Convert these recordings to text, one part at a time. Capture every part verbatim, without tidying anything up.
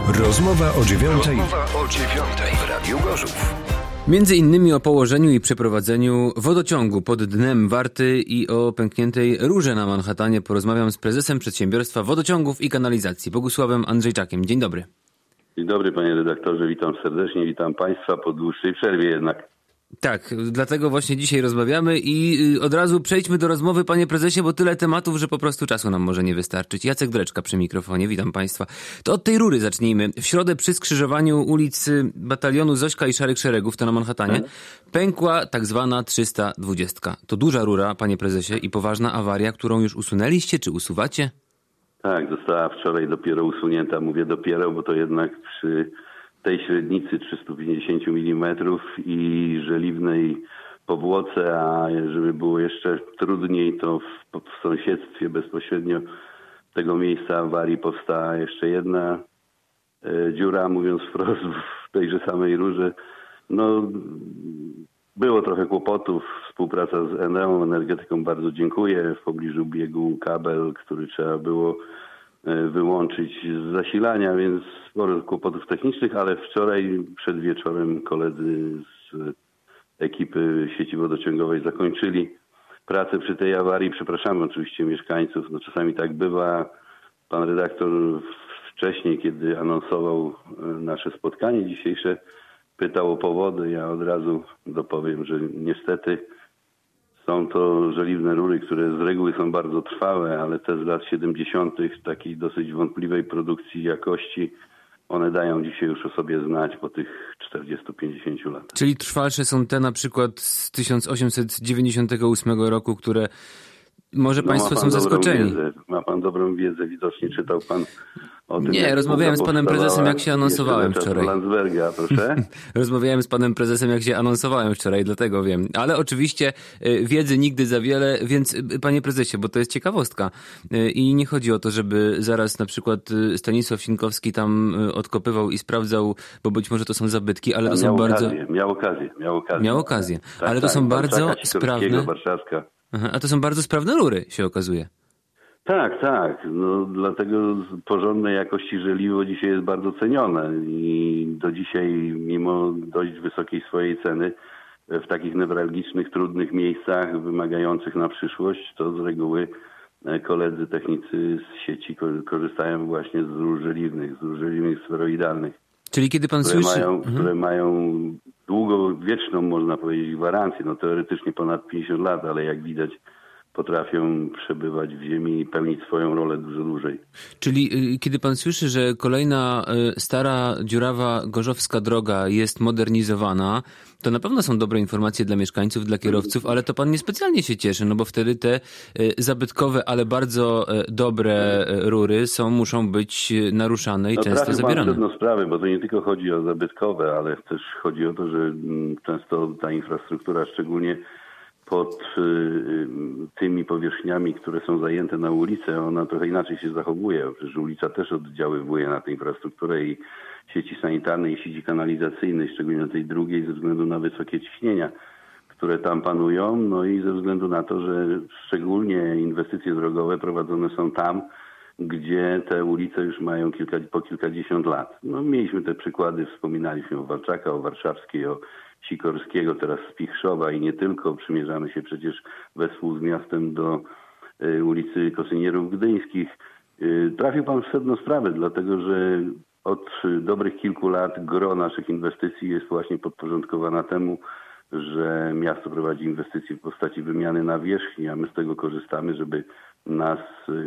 Rozmowa o dziewiątej. Rozmowa o dziewiątej w Radiu Gorzów. Między innymi o położeniu i przeprowadzeniu wodociągu pod dnem Warty i o pękniętej rurze na Manhattanie porozmawiam z prezesem Przedsiębiorstwa Wodociągów i Kanalizacji, Bogusławem Andrzejczakiem. Dzień dobry. Dzień dobry, panie redaktorze, witam serdecznie, witam państwa po dłuższej przerwie jednak. Tak, dlatego właśnie dzisiaj rozmawiamy i od razu przejdźmy do rozmowy, panie prezesie, bo tyle tematów, że po prostu czasu nam może nie wystarczyć. Jacek Dreczka przy mikrofonie, witam państwa. To od tej rury zacznijmy. W środę przy skrzyżowaniu ulic Batalionu Zośka i Szarych Szeregów, to na Manhattanie, pękła tak zwana trzysta dwadzieścia. To duża rura, panie prezesie, i poważna awaria, którą już usunęliście, czy usuwacie? Tak, została wczoraj dopiero usunięta. Mówię dopiero, bo to jednak przy tej średnicy trzysta pięćdziesiąt milimetrów i żeliwnej powłoce, a żeby było jeszcze trudniej, to w, w sąsiedztwie bezpośrednio tego miejsca awarii powstała jeszcze jedna e, dziura, mówiąc wprost, w tejże samej rurze. No, było trochę kłopotów. Współpraca z Eneą, energetyką, bardzo dziękuję. W pobliżu biegł kabel, który trzeba było wyłączyć z zasilania, więc sporo kłopotów technicznych, ale wczoraj przed wieczorem koledzy z ekipy sieci wodociągowej zakończyli pracę przy tej awarii. Przepraszamy oczywiście mieszkańców, no czasami tak bywa. Pan redaktor wcześniej, kiedy anonsował nasze spotkanie dzisiejsze, pytał o powody. Ja od razu dopowiem, że niestety są to żeliwne rury, które z reguły są bardzo trwałe, ale te z lat siedemdziesiątych takiej dosyć wątpliwej produkcji i jakości, one dają dzisiaj już o sobie znać po tych czterdziestu pięćdziesięciu latach. Czyli trwalsze są te na przykład z tysiąc osiemset dziewięćdziesiątego ósmego roku, które może no państwo są zaskoczeni. Wiedzę. Ma pan dobrą wiedzę, widocznie czytał pan o tym. Nie, rozmawiałem z panem prezesem, jak się anonsowałem wczoraj. Landsberga, proszę. Rozmawiałem z panem prezesem, jak się anonsowałem wczoraj, dlatego wiem. Ale oczywiście wiedzy nigdy za wiele, więc panie prezesie, bo to jest ciekawostka. I nie chodzi o to, żeby zaraz na przykład Stanisław Sinkowski tam odkopywał i sprawdzał, bo być może to są zabytki, ale to miał są okazję, bardzo... Miał okazję, miał okazję. Miał okazję, tak, ale to tak, są bardzo Sikorskiego, sprawne... Warszawska. Aha, a to są bardzo sprawne rury, się okazuje. Tak, tak. No, dlatego porządnej jakości żeliwo dzisiaj jest bardzo cenione i do dzisiaj, mimo dość wysokiej swojej ceny, w takich newralgicznych, trudnych miejscach, wymagających na przyszłość, to z reguły koledzy technicy z sieci korzystają właśnie z rur żeliwnych, z rur żeliwnych sferoidalnych. Czyli kiedy pan które słyszy... Mają, mhm. Które mają długowieczną, można powiedzieć, gwarancję. No teoretycznie ponad pięćdziesiąt lat, ale jak widać potrafią przebywać w ziemi i pełnić swoją rolę dużo dłużej. Czyli y, kiedy pan słyszy, że kolejna y, stara, dziurawa gorzowska droga jest modernizowana, to na pewno są dobre informacje dla mieszkańców, dla kierowców, ale to pan niespecjalnie się cieszy, no bo wtedy te y, zabytkowe, ale bardzo y, dobre y, rury są, muszą być naruszane i no, często zabierane. No sprawy, bo to nie tylko chodzi o zabytkowe, ale też chodzi o to, że m, często ta infrastruktura, szczególnie pod y, tymi powierzchniami, które są zajęte na ulicę, ona trochę inaczej się zachowuje. Przecież ulica też oddziaływuje na tę infrastrukturę i sieci sanitarnej, i sieci kanalizacyjnej, szczególnie na tej drugiej, ze względu na wysokie ciśnienia, które tam panują, no i ze względu na to, że szczególnie inwestycje drogowe prowadzone są tam, gdzie te ulice już mają kilka, po kilkadziesiąt lat. No, mieliśmy te przykłady, wspominaliśmy o Walczaka, o Warszawskiej, o Sikorskiego, teraz Spichrzowa i nie tylko. Przymierzamy się przecież wespół z miastem do y, ulicy Kosynierów Gdyńskich. Y, trafił pan w sedno sprawy, dlatego że od y, dobrych kilku lat gro naszych inwestycji jest właśnie podporządkowana temu, że miasto prowadzi inwestycje w postaci wymiany nawierzchni, a my z tego korzystamy, żeby nas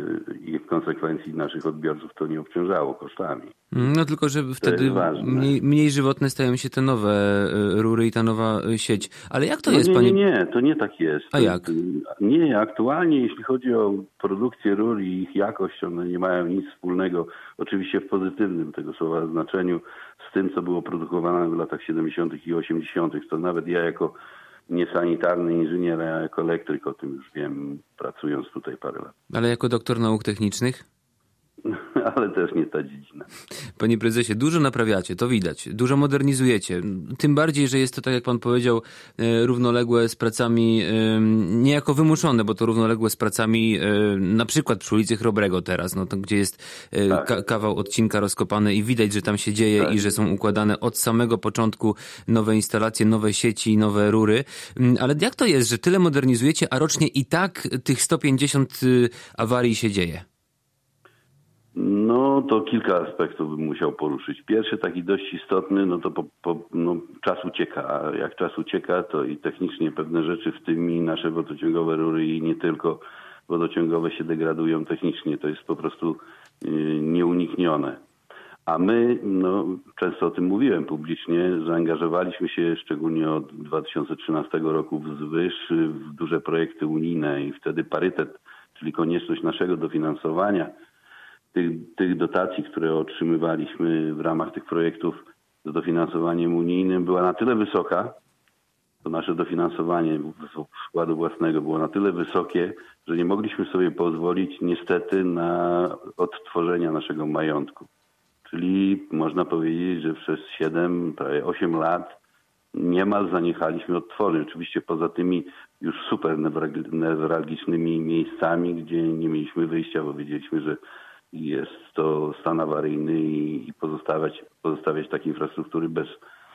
i w konsekwencji naszych odbiorców to nie obciążało kosztami. No tylko, że wtedy mniej, mniej żywotne stają się te nowe rury i ta nowa sieć. Ale jak to no jest, nie, panie... Nie, nie, to nie tak jest. A jak? Nie, aktualnie jeśli chodzi o produkcję rur i ich jakość, one nie mają nic wspólnego, oczywiście w pozytywnym tego słowa znaczeniu, z tym, co było produkowane w latach siedemdziesiątych i osiemdziesiątych. To nawet ja jako niesanitarny inżynier, a jako elektryk o tym już wiem, pracując tutaj parę lat. Ale jako doktor nauk technicznych? ale też nie ta dziedzina. Panie prezesie, dużo naprawiacie, to widać, dużo modernizujecie. Tym bardziej, że jest to, tak jak pan powiedział, równoległe z pracami, niejako wymuszone, bo to równoległe z pracami na przykład przy ulicy Chrobrego teraz, no to gdzie jest tak. ka- kawał odcinka rozkopany i widać, że tam się dzieje tak. i że są układane od samego początku nowe instalacje, nowe sieci, nowe rury. Ale jak to jest, że tyle modernizujecie, a rocznie i tak tych sto pięćdziesiąt awarii się dzieje? No to kilka aspektów bym musiał poruszyć. Pierwszy, taki dość istotny, no to po, po, no, czas ucieka. A jak czas ucieka, to i technicznie pewne rzeczy, w tym i nasze wodociągowe rury i nie tylko wodociągowe się degradują technicznie. To jest po prostu yy, nieuniknione. A my, no często o tym mówiłem publicznie, zaangażowaliśmy się szczególnie od dwa tysiące trzynastego roku wzwyż w duże projekty unijne i wtedy parytet, czyli konieczność naszego dofinansowania Tych, tych dotacji, które otrzymywaliśmy w ramach tych projektów z dofinansowaniem unijnym była na tyle wysoka, to nasze dofinansowanie z wkładu własnego było na tyle wysokie, że nie mogliśmy sobie pozwolić niestety na odtworzenia naszego majątku. Czyli można powiedzieć, że przez siedem, prawie osiem lat niemal zaniechaliśmy odtworzyć. Oczywiście poza tymi już super newralgicznymi miejscami, gdzie nie mieliśmy wyjścia, bo wiedzieliśmy, że jest to stan awaryjny i, i pozostawiać, pozostawiać takiej infrastruktury bez,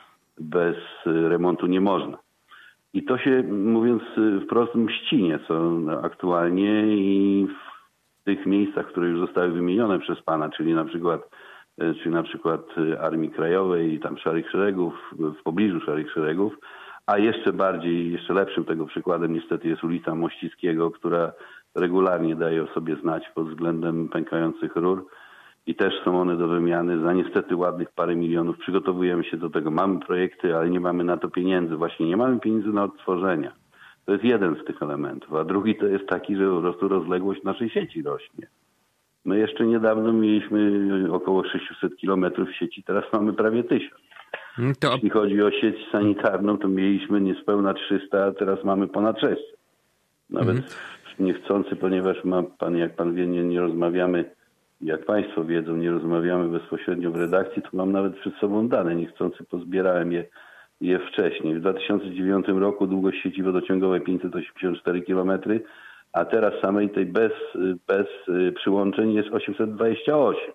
bez remontu nie można. I to się, mówiąc wprost, mści nieco aktualnie i w tych miejscach, które już zostały wymienione przez pana, czyli na przykład, czyli na przykład Armii Krajowej, tam Szarych Szeregów, w pobliżu Szarych Szeregów, a jeszcze bardziej, jeszcze lepszym tego przykładem niestety jest ulica Mościckiego, która regularnie daje o sobie znać pod względem pękających rur i też są one do wymiany za niestety ładnych parę milionów. Przygotowujemy się do tego. Mamy projekty, ale nie mamy na to pieniędzy. Właśnie nie mamy pieniędzy na odtworzenia. To jest jeden z tych elementów. A drugi to jest taki, że po prostu rozległość naszej sieci rośnie. My jeszcze niedawno mieliśmy około sześćset kilometrów sieci, teraz mamy prawie tysiąc. To... Jeśli chodzi o sieć sanitarną, to mieliśmy niespełna trzysta, a teraz mamy ponad sześćset. Nawet mhm. niechcący, ponieważ ma pan, jak pan wie, nie, nie rozmawiamy, jak państwo wiedzą, nie rozmawiamy bezpośrednio w redakcji, to mam nawet przed sobą dane. Niechcący pozbierałem je, je wcześniej. W dwa tysiące dziewiątym roku długość sieci wodociągowej pięćset osiemdziesiąt cztery kilometry, a teraz samej tej bez, bez przyłączeń jest osiemset dwadzieścia osiem.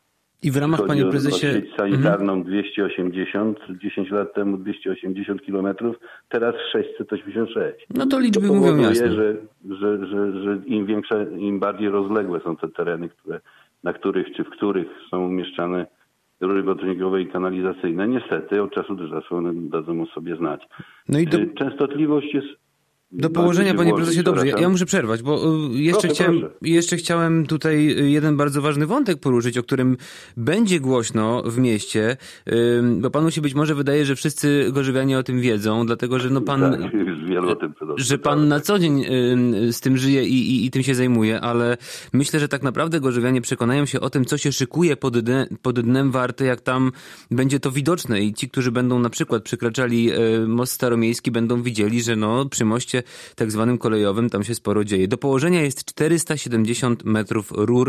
I w ramach, panie prezesie... Sieć sanitarną mhm. dwieście osiemdziesiąt, dziesięć lat temu dwieście osiemdziesiąt kilometrów, teraz sześćset osiemdziesiąt sześć. No to liczby to mówią jasno. Że, że, że, że im większe, im bardziej rozległe są te tereny, które, na których czy w których są umieszczane rury wodociągowe i kanalizacyjne. Niestety od czasu do czasu one dadzą o sobie znać. No i to... Częstotliwość jest... Do położenia, panie prezesie, dobrze, ja, ja muszę przerwać, bo jeszcze, proszę, chciałem, proszę. jeszcze chciałem tutaj jeden bardzo ważny wątek poruszyć, o którym będzie głośno w mieście, bo panu się być może wydaje, że wszyscy gorzywianie o tym wiedzą, dlatego że no pan, tak, już wielu o tym że pan na co dzień z tym żyje i, i, i tym się zajmuje, ale myślę, że tak naprawdę gorzywianie przekonają się o tym, co się szykuje pod, dne, pod dnem Warty, jak tam będzie to widoczne i ci, którzy będą na przykład przekraczali most staromiejski, będą widzieli, że no przy moście tak zwanym kolejowym tam się sporo dzieje. Do położenia jest czterysta siedemdziesiąt metrów rur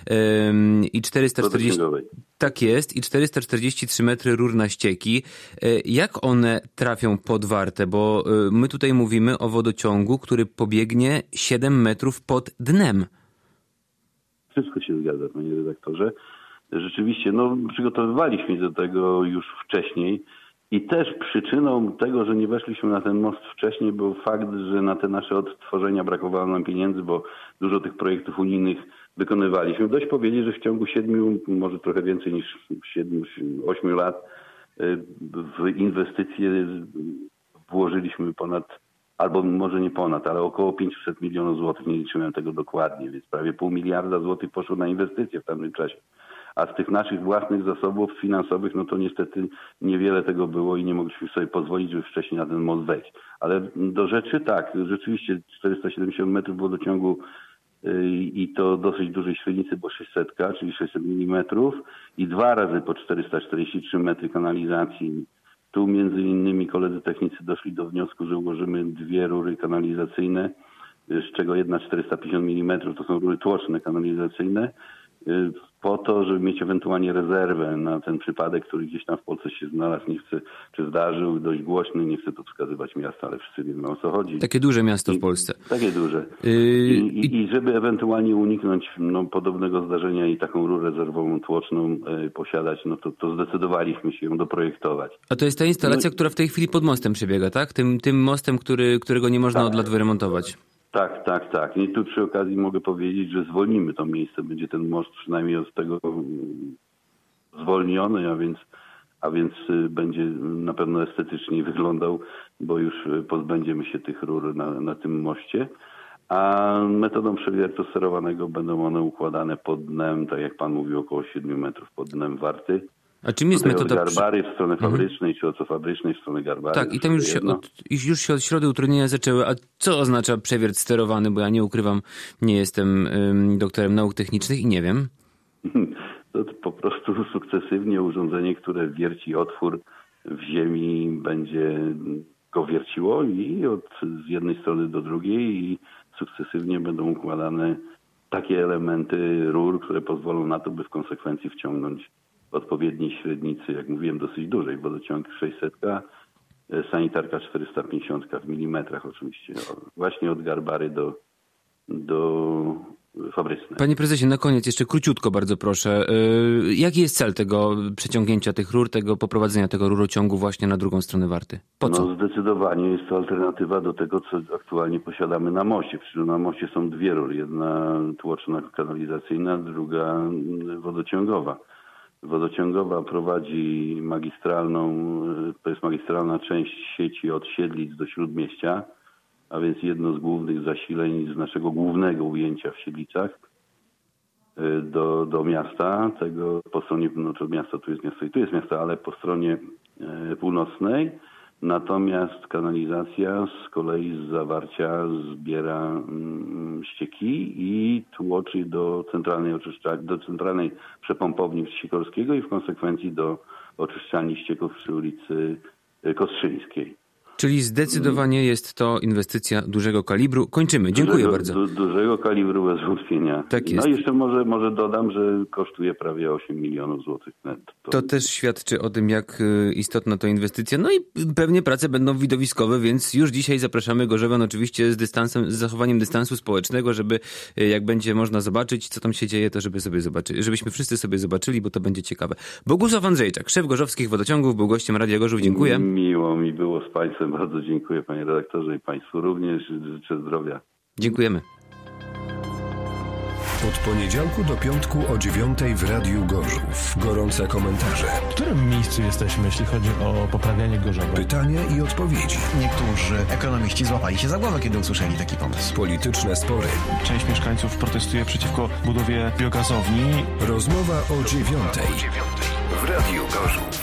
ym, i czterysta czterdzieści... Tak jest, i czterysta czterdzieści trzy metry rur na ścieki. Jak one trafią pod Wartę? Bo my tutaj mówimy o wodociągu, który pobiegnie siedem metrów pod dnem. Wszystko się zgadza, panie redaktorze. Rzeczywiście, no przygotowywaliśmy do tego już wcześniej. I też przyczyną tego, że nie weszliśmy na ten most wcześniej, był fakt, że na te nasze odtworzenia brakowało nam pieniędzy, bo dużo tych projektów unijnych wykonywaliśmy. Dość powiedzieć, że w ciągu siedmiu, może trochę więcej niż siedmiu, ośmiu lat w inwestycje włożyliśmy ponad, albo może nie ponad, ale około pięćset milionów złotych, nie liczyłem tego dokładnie, więc prawie pół miliarda złotych poszło na inwestycje w tamtym czasie. A z tych naszych własnych zasobów finansowych, no to niestety niewiele tego było i nie mogliśmy sobie pozwolić, żeby wcześniej na ten most wejść. Ale do rzeczy tak, rzeczywiście czterysta siedemdziesiąt metrów wodociągu i to dosyć dużej średnicy, bo sześćset, czyli sześćset milimetrów i dwa razy po czterysta czterdzieści trzy metry kanalizacji. Tu między innymi koledzy technicy doszli do wniosku, że ułożymy dwie rury kanalizacyjne, z czego jedna czterysta pięćdziesiąt milimetrów to są rury tłoczne kanalizacyjne. po to, żeby mieć ewentualnie rezerwę na ten przypadek, który gdzieś tam w Polsce się znalazł, nie chcę, czy zdarzył, dość głośny, nie chcę tu wskazywać miasta, ale wszyscy wiemy, o co chodzi. Takie duże miasto w Polsce. I, takie duże. Yy, I, i, I żeby ewentualnie uniknąć no, podobnego zdarzenia i taką rurę rezerwową tłoczną y, posiadać, no to, to zdecydowaliśmy się ją doprojektować. A to jest ta instalacja, no, która w tej chwili pod mostem przebiega, tak? Tym, tym mostem, który, którego nie można tak. od lat wyremontować. Tak, tak, tak. I tu przy okazji mogę powiedzieć, że zwolnimy to miejsce. Będzie ten most przynajmniej od tego zwolniony, a więc, a więc będzie na pewno estetycznie wyglądał, bo już pozbędziemy się tych rur na, na tym moście. A metodą przewiertu sterowanego będą one układane pod dnem, tak jak pan mówił, około siedmiu metrów pod dnem warty. A czym jest Tutaj metoda... od Garbary w stronę fabrycznej, mhm. czy od fabrycznej w stronę Garbary. Tak, i tam już się, od, już się od środy utrudnienia zaczęły. A co oznacza przewiert sterowany? Bo ja nie ukrywam, nie jestem ym, doktorem nauk technicznych i nie wiem. To po prostu sukcesywnie urządzenie, które wierci otwór w ziemi, będzie go wierciło i od z jednej strony do drugiej i sukcesywnie będą układane takie elementy rur, które pozwolą na to, by w konsekwencji wciągnąć odpowiedniej średnicy, jak mówiłem, dosyć dużej, wodociąg sześćset, sanitarka czterysta pięćdziesiąt w milimetrach oczywiście, właśnie od Garbary do, do fabrycznej. Panie prezesie, na koniec jeszcze króciutko bardzo proszę. Yy, jaki jest cel tego przeciągnięcia tych rur, tego poprowadzenia tego rurociągu właśnie na drugą stronę Warty? Po co? No zdecydowanie jest to alternatywa do tego, co aktualnie posiadamy na moście. Przecież na moście są dwie rury. Jedna tłoczna kanalizacyjna, druga wodociągowa. Wodociągowa prowadzi magistralną, to jest magistralna część sieci od Siedlic do Śródmieścia, a więc jedno z głównych zasileń z naszego głównego ujęcia w Siedlicach do, do miasta. Tego po stronie, no to miasto, tu jest miasto i tu jest miasto, ale po stronie północnej. Natomiast kanalizacja z kolei z zawarcia zbiera mm, ścieki i tłoczy do centralnej oczyszczalni, do centralnej przepompowni Sikorskiego i w konsekwencji do oczyszczalni ścieków przy ulicy Kostrzyńskiej. Czyli zdecydowanie jest to inwestycja dużego kalibru. Kończymy. Dziękuję dużego, bardzo. Du, dużego kalibru bez wątpienia. Tak jest. No i jeszcze może, może dodam, że kosztuje prawie osiem milionów złotych netto. To... to też świadczy o tym, jak istotna to inwestycja. No i pewnie prace będą widowiskowe, więc już dzisiaj zapraszamy Gorzowian oczywiście z dystansem, z zachowaniem dystansu społecznego, żeby jak będzie można zobaczyć, co tam się dzieje, to żeby sobie zobaczyć, żebyśmy wszyscy sobie zobaczyli, bo to będzie ciekawe. Bogusław Andrzejczak, szef Gorzowskich Wodociągów, był gościem Radia Gorzów. Dziękuję. Miło mi było z Państwem. Bardzo dziękuję, panie redaktorze, i Państwu również. Życzę zdrowia. Dziękujemy. Od poniedziałku do piątku o dziewiątej w Radiu Gorzów. Gorące komentarze. W którym miejscu jesteśmy, jeśli chodzi o poprawianie Gorzowa? Pytania i odpowiedzi. Niektórzy ekonomiści złapali się za głowę, kiedy usłyszeli taki pomysł. Polityczne spory. Część mieszkańców protestuje przeciwko budowie biogazowni. Rozmowa o dziewiątej w Radiu Gorzów.